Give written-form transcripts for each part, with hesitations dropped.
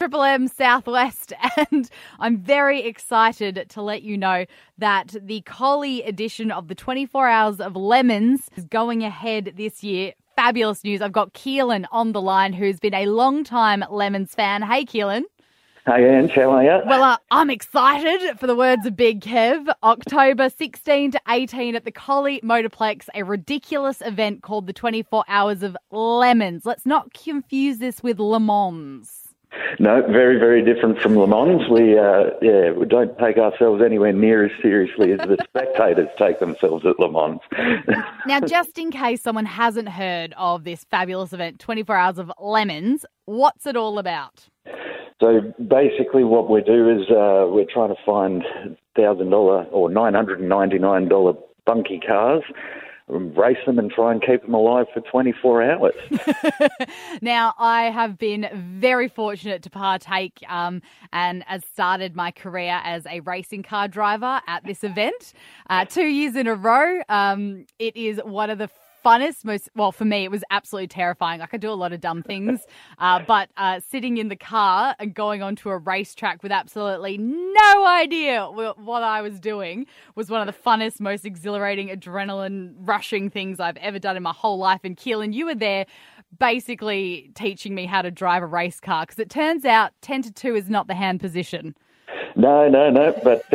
Triple M Southwest, and I'm very excited to let you know that the Collie edition of the 24 Hours of Lemons is going ahead this year. Fabulous news. I've got Keelan on the line, who's been a long-time Lemons fan. Hey, Keelan. Hey, Ange, how are you? Well, I'm excited for the words of Big Kev. October 16 to 18 at the Collie Motorplex, a ridiculous event called the 24 Hours of Lemons. Let's not confuse this with Le Mans. No, very, very different from Le Mans. We don't take ourselves anywhere near as seriously as the spectators take themselves at Le Mans. Now, just in case someone hasn't heard of this fabulous event, 24 Hours of Lemons, what's it all about? So basically what we do is we're trying to find $1,000 or $999 bunky cars, race them and try and keep them alive for 24 hours. Now, I have been very fortunate to partake and has started my career as a racing car driver at this event 2 years in a row. It is one of the funnest, for me, it was absolutely terrifying. I could do a lot of dumb things, but sitting in the car and going onto a racetrack with absolutely no idea what I was doing was one of the funnest, most exhilarating, adrenaline-rushing things I've ever done in my whole life. And Keelan, you were there basically teaching me how to drive a race car, because it turns out 10 to 2 is not the hand position. No, but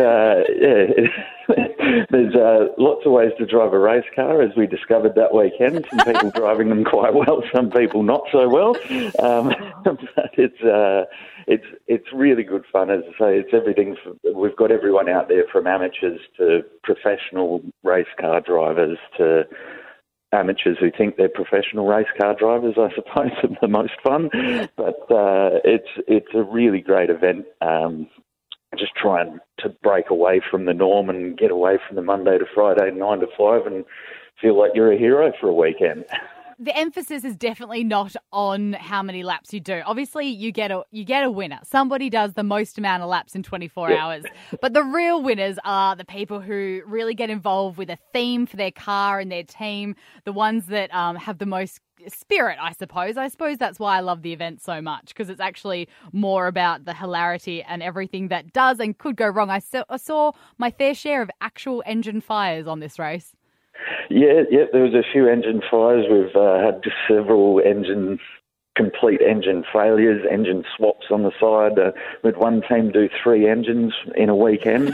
there's lots of ways to drive a race car, as we discovered that weekend. Some people driving them quite well, some people not so well. But it's really good fun. As I say, it's everything. We've got everyone out there, from amateurs to professional race car drivers to amateurs who think they're professional race car drivers, I suppose, are the most fun. But it's a really great event. Just trying to break away from the norm and get away from the Monday to Friday 9 to 5 and feel like you're a hero for a weekend. The emphasis is definitely not on how many laps you do. Obviously, you get a winner. Somebody does the most amount of laps in 24 hours. But the real winners are the people who really get involved with a theme for their car and their team, the ones that have the most spirit, I suppose. I suppose that's why I love the event so much, because it's actually more about the hilarity and everything that does and could go wrong. I saw my fair share of actual engine fires on this race. Yeah, there was a few engine fires. We've had several complete engine failures, engine swaps on the side. We had one team do 3 engines in a weekend.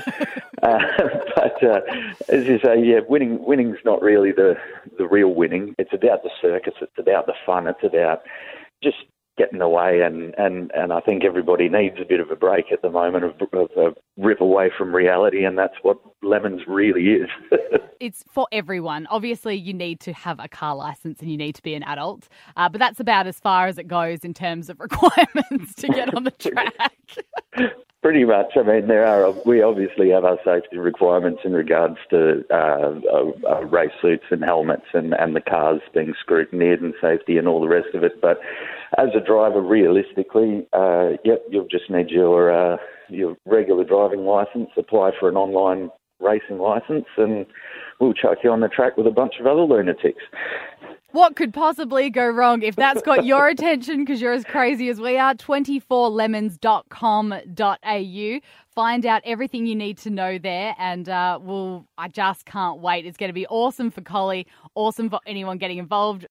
But as you say, winning's not really the real winning. It's about the circus. It's about the fun. It's about just getting away, and I think everybody needs a bit of a break at the moment, of a rip away from reality, and that's what Lemons really is. It's for everyone. Obviously, you need to have a car license and you need to be an adult, but that's about as far as it goes in terms of requirements to get on the track. Pretty much. I mean, we obviously have our safety requirements in regards to race suits and helmets and the cars being scrutineered and safety and all the rest of it. But as a driver, realistically, you'll just need your regular driving license, apply for an online racing license, and we'll chuck you on the track with a bunch of other lunatics. What could possibly go wrong if that's got your attention, because you're as crazy as we are? 24lemons.com.au. Find out everything you need to know there, and I just can't wait. It's going to be awesome for Collie, awesome for anyone getting involved.